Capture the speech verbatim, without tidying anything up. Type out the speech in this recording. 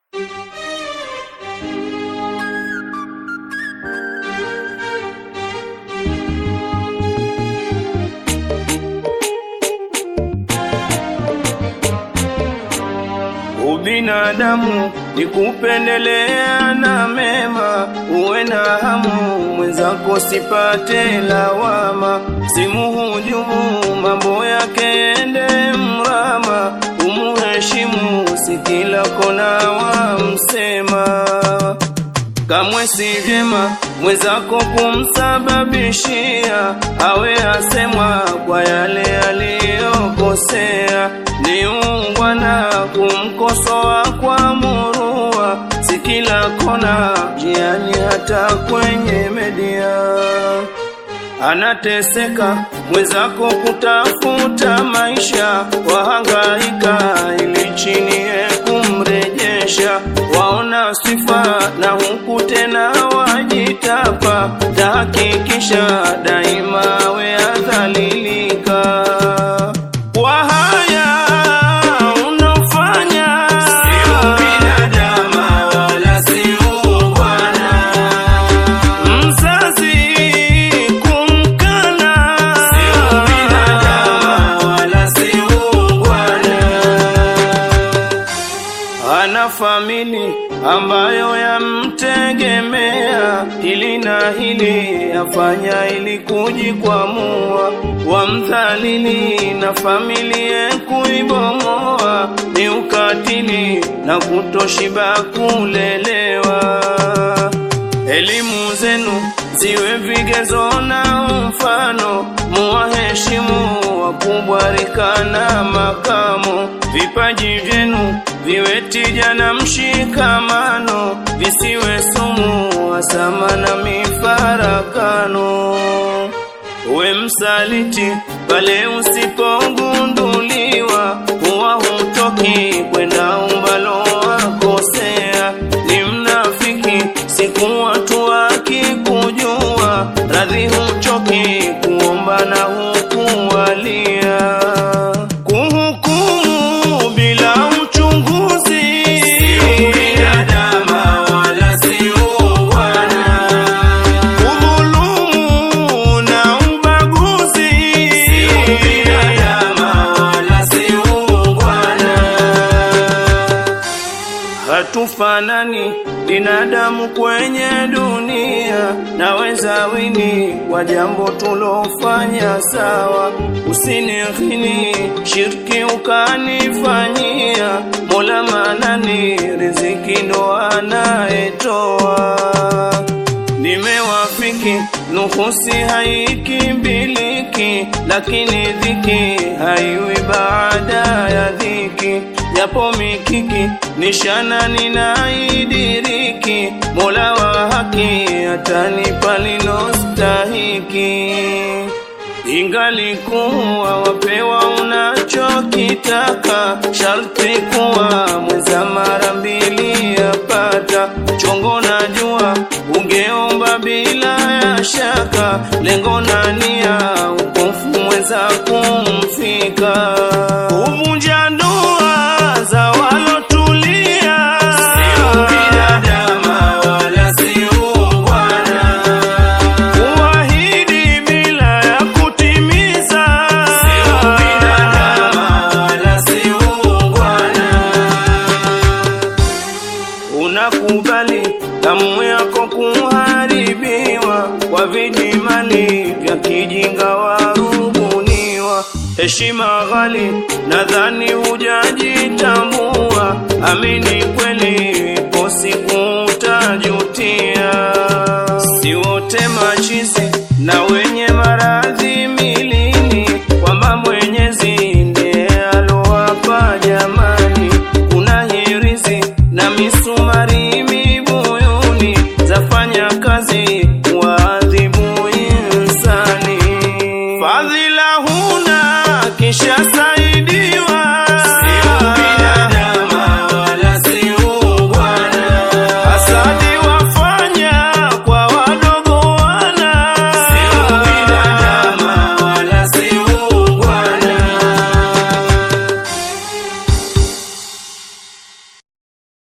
Ubinadamu ni kupendelea na mema, uwe na hamu mwenzako sipate lawama, simuhujumu mambo yake ende mrama, umuheshimu si kila kona wamsema. Kamwe si vyema mwenzako kumsababishia awe asemwa kwa yale aliyokosea, ni ungwana kumkosoa kwa murua, si kila kona jiani hata kwenye media. Anateseka mwenzako kutafuta maisha, wahangaika ili chini kumrejesha, waona sifa na huku tena wajitapa, tahakikisha daima we adhalilika. Kwa haya unafanya si ubinadamu wala si ungwana, mzazi kumkana si ubinadamu wala si ungwana. Ana famili ambayo yamtegemea, hili na hili afanya ili kujikwamua, wamdhalili na familia kuibomoa, ni ukatili na kutoshiba kulelewa. Elimu zenu ziwe vigezo na mfano, muwaheshimu wakubwa rika na makamo, vipaji vyenu viwe tija na mshikamano, visiwe sumu wasama na mifarakano. Uwe msaliti pale usipogunduliwa, huwa hutoki kwenda umbalo wakosea, ni mnafiki siku watu wakikujua, radhi huchoki kuomba na hukuwalia. Kuhukumu bila uchunguzi si ubinadamu wala si ungwana, kudhulumu na ubaguzi si ubinadamu wala si ungwana. Hatufanani binadamu kwenye dunia, naweza wini kwa jambo tulofanya sawa, usinikhini shirki ukanifanyia, Mola manani riziki ndo anayetoa. Nimewafiki nuhusi haikimbiliki, lakini dhiki haiwi baada ya dhiki, japo mikiki nishana ninaidiriki, Mola wa haki atanipa lilostahiki. Ingalikuwa wapewa unachokitaka, sharti kuwa mweza mara mbili yapata, chongo na jua ungeomba bila ya shaka, lengo na nia ukofu mweza kumfika. Uvunja ndoa za walotulia si ubinadamu wala si ungwana, kuahidi bila ya kutimiza si ubinadamu wala si ungwana. Unakubali damu yako kuharibiwa kwa vijimali vya kijinga warubuniwa, heshima ghali nadhani hujajitambua, amini kweli ipo siku utajutia.